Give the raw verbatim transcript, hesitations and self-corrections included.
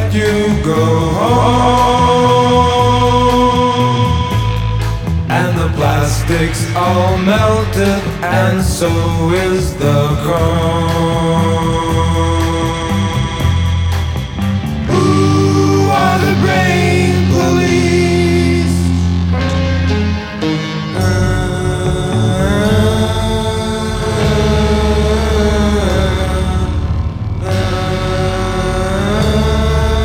let you go home. And the plastic's all melted, and so is the chrome.